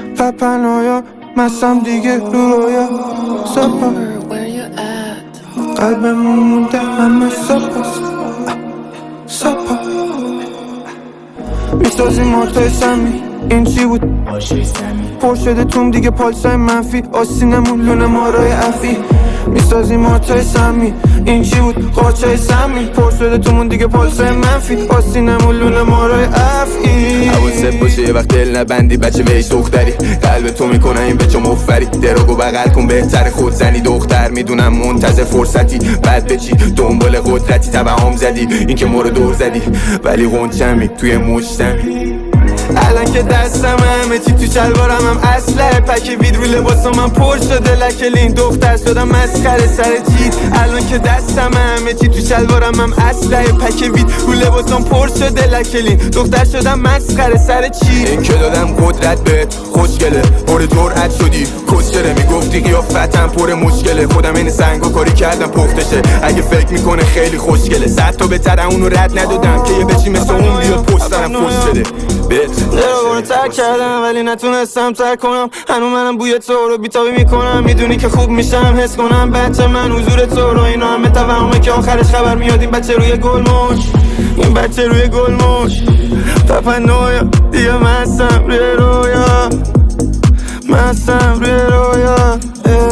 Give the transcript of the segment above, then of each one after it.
و پنایا مستم دیگه رو رویا سپا قلبمون مونده همه سپاست سپا میسازیم موتای سمی این چی بود پر شده توم دیگه پالسای منفی آسینمون لونه مارای افی میسازیم موتای سمی این چی بود قاچای سمی پر شده تومون دیگه پالسای منفی آسینمون لونه مارای افی حواست باشه یه وقت دل نبندی بچه ویش دختری قلب تو میکنه این بچه مفری دراغو بغل کن بهتر خود زنی دختر میدونم منتظر فرصتی بعد به چی دنبال قدرتی تبعام زدی این که مورد دور زدی ولی غنچمی توی مشتمی الان که دستم همه چی تو شلوارم هم اصله پک وید رو لباسم من پر شده لکلین دختر شدم مسخره سر چیز الان که دستم همه چی تو شلوارم هم اصله پک وید رو لباسم پر شده لکلین دختر شدم مسخره سر چیز این که دادم قدرت بهت خوشگله پر جرأت شدی کسچره میگفتی قیافتم پر مشکله خودم این سنگو کاری کردم پختشه اگه فکر میکنه خیلی خوشگله 100 تا بهتر اونو رد ندادم که یه بچی مثل اون بیاد پشتم فوش بده دراغونو ترک کردم ولی نتونستم ترک کنم هنو منم بوی تو رو بیتابی میکنم میدونی که خوب میشم حس کنم بچه من حضور تو رو اینا همه توهمه که آخرش خبر میاد این بچه روی گلموش این بچه روی گلموش تپنویا دیگه مستم روی رویا مستم روی رویا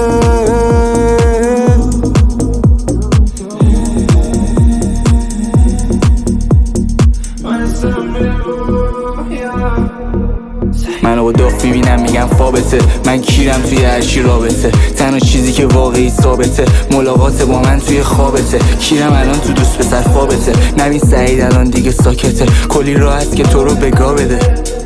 منو با داف میبینم میگم فابته من کیرم توی هرچی رابطه تنها چیزی که واقعی ثابته ملاقات با من توی خوابته کیرم الان تو دوست پسر فابته نبین سعید الان دیگه ساکته کلی راه هست که تو رو بگاه بده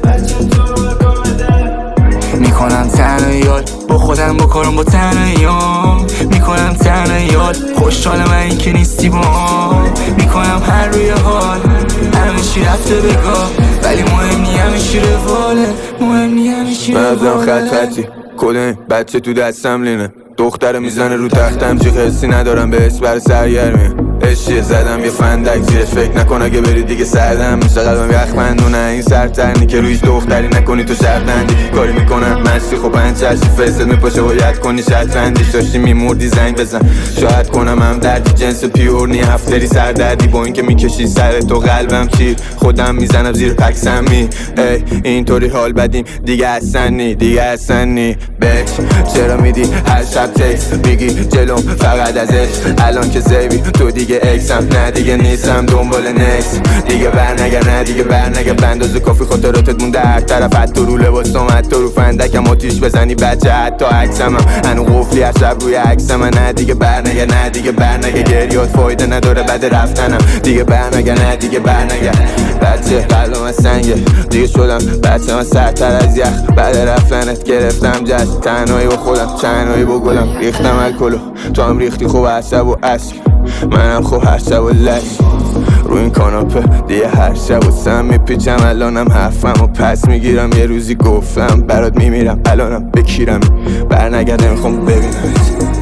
میکنم تنها یاد با خودم بکارم با تنهاییام میکنم تنها یاد خوشحال من این که نیستی با میکنم هر روی حال همه چی رفته بگاه ولی مهم نی همه چی رواله مهم نی همه چی رواله خطی کده بچه تو دستم لینه دختر میزنه رو تختم چی حسی ندارم به اسبر سرگرمی اشیه زدم یه فندک زیرش فکر نکن اگه بری دیگه سردم میشه قلبم یخمندونه این سرترنی که رویش دختری نکنی تو شرطندی کاری میکنم مستی خب انچرشی فرست میپاشه باید کنی شرطندیش داشتی میمردی زنگ بزن شاید کنم هم دردی جنس پیور نی هفتری سردردی با این که میکشی سر تو قلبم چیر خودم میزنم زیر پکسمی ای اینطوری حال بدیم دیگه اصلا نی بچ چرا میدی هر شب تکس میگی جلوم فقط ازش الان که زیبی تو دیگه اکسم نه دیگه نیستم دنبال نکس دیگه برنگه بنداز کافی خاطراتت مونده هر طرف حتی رو لباسم حتی رو فندکم آتیش بزنی بچه حتی عکسم هنو قفلی هر شب روی عکسم نه دیگه برنگه گریات فایده نداره بعد رفتنم دیگه برنگه بچه قلبم از سنگه دیگه شدم بچه من سرتر از یخ بعد رفتنت گرفتم جشن تنهایی با خودم چنهایی با گلم ریختم الکلو تو هم ریختی خوب عصب و عشق منم خوب هر شب و لش رو این کاناپه دیگه هر شب و سم میپیچم الانم حرفم و پس میگیرم یه روزی گفتم برات میمیرم الانم بکیرم برنگرد نمیخوام ببینم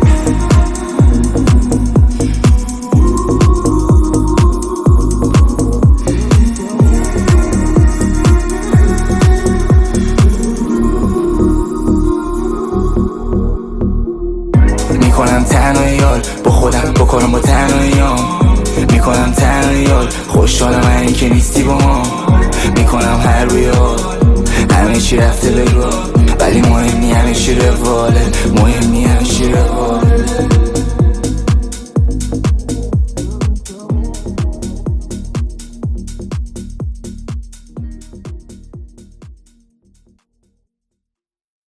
میکنم تنها یاد با خودم بکنم با تنهاییام میکنم تنها یاد خوشحال من این که نیستی با ما میکنم هر روی حال همه چی رفته بگاه ولی مهم نی همه چی رواله